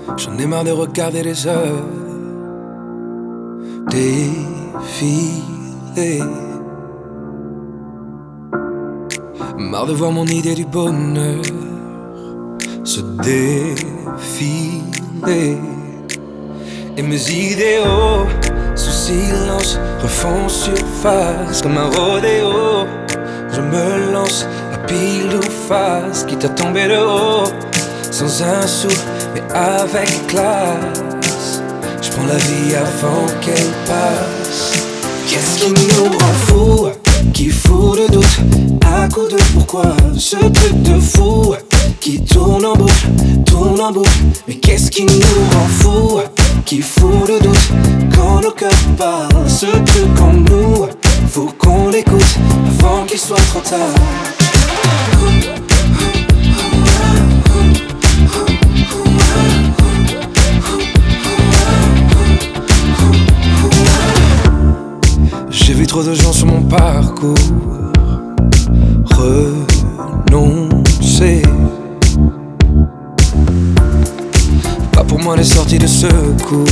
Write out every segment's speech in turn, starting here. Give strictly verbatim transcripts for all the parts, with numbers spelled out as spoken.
J'en ai marre de regarder les heures défiler. Marre de voir mon idée du bonheur se défiler. Et mes idéaux sous silence refont surface comme un rodéo. Je me lance à pile ou face, quitte à tomber de haut, sans un sou mais avec classe. Je prends la vie avant qu'elle passe. Qu'est-ce qui nous rend fous, qui fout le doute à coup de pourquoi? Ce truc de fou qui tourne en boucle, tourne en boucle. Mais qu'est-ce qui nous rend fous, qui fout le doute quand nos cœurs parlent? Ce truc en nous, faut qu'on l'écoute avant qu'il soit trop tard. J'ai vu trop de gens sur mon parcours renoncer. Pas pour moi les sorties de secours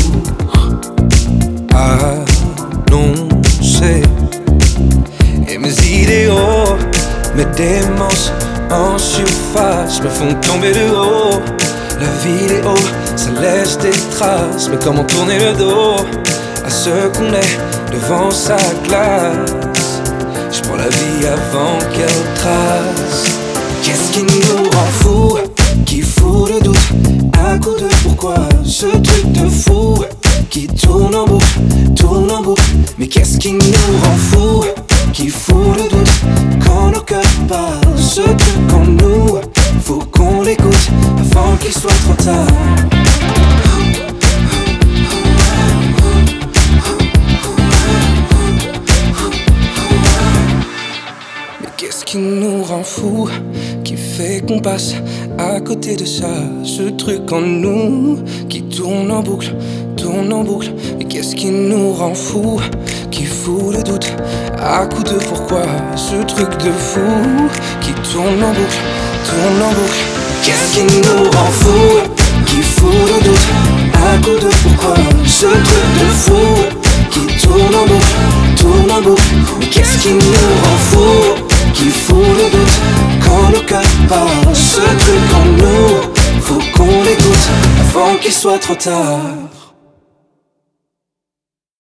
annoncées. Et mes idéaux, mes démences en surface me font tomber de haut. La vidéo, ça laisse des traces, mais comment tourner le dos à ce qu'on est devant sa glace? Je prends la vie avant qu'elle trace. Qu'est-ce qui nous rend fous, qui fout le doute à coup de pourquoi? Ce truc de fou qui tourne en boucle, tourne en boucle. Mais qu'est-ce qui nous rend fous, qui fout le doute quand nos cœurs parlent? Ce truc en nous, faut qu'on l'écoute avant qu'il soit trop tard. Qu'est-ce qui nous rend fous, qui fait qu'on passe à côté de ça? Ce truc en nous qui tourne en boucle, tourne en boucle. Mais qu'est-ce qui nous rend fous, qui fout le doute à coup de pourquoi? Ce truc de fou qui tourne en boucle, tourne en boucle. Qu'est-ce qui nous rend fous, qui fout le doute à coup de pourquoi? Ce truc de fou qui tourne en boucle, tourne en boucle. Mais qu'est-ce qui nous rend fous, qui fout le doute quand nos cœurs parlent? Ce truc en nous, faut qu'on l'écoute avant qu'il soit trop tard.